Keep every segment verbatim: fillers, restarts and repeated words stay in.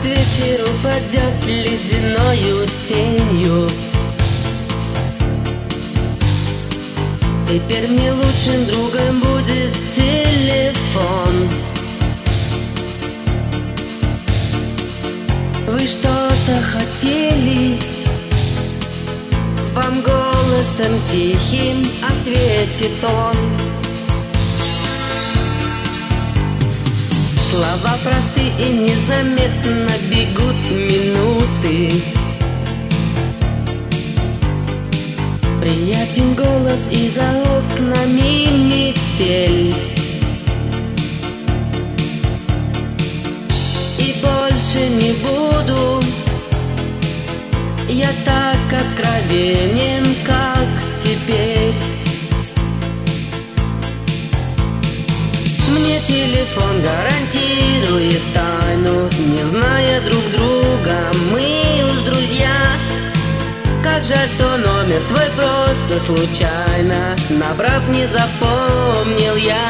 город вечер упадет ледяною тенью. Теперь мне лучшим другом будет телефон. Вы что-то хотели? Вам голосом тихим ответит он. Слова просты и незаметно бегут минуты. Приятен голос, и за окнами метель. И больше не буду я так откровенен, как теперь. Мне телефон гарантирует тайну, не зная друг друга, мы уж друзья. Как жаль, что номер твой просто случайно, набрав, не запомнил я.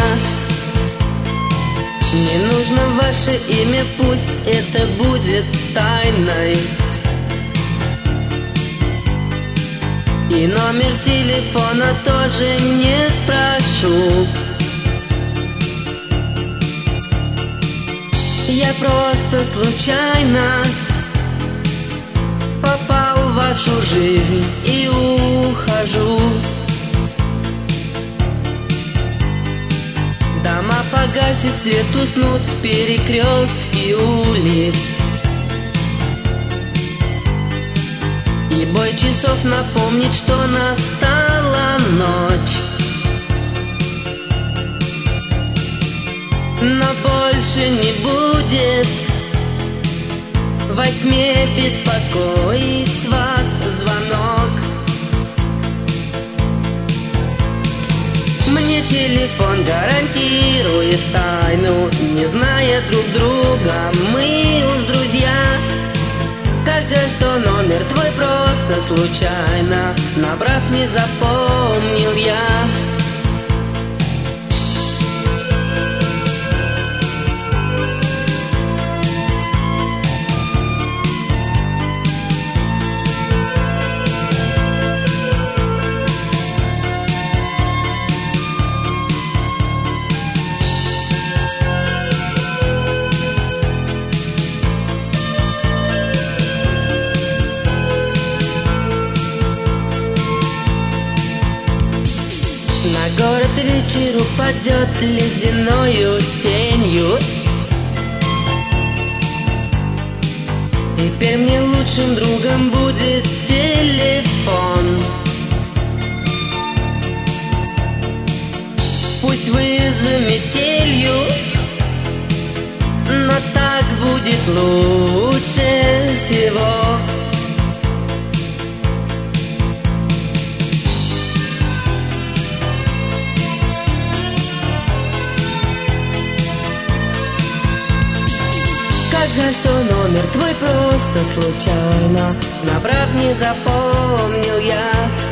Не нужно ваше имя, пусть это будет тайной. И номер телефона тоже не спрошу. Я просто случайно попал в вашу жизнь и ухожу. Дома погасит, свет уснут, перекрестки улиц. И бой часов напомнит, что настала ночь. Но больше не будет во тьме беспокоить вас звонок. Мне телефон гарантирует тайну, не зная друг друга, мы уж друзья. Как же, что номер твой просто случайно, набрав, не запомнил я. На город вечер упадет ледяною тенью. Теперь мне лучшим другом будет телефон. Пусть вы за метелью, но так будет лучше всего. Как жаль, что номер твой просто случайно, набрав, не запомнил я.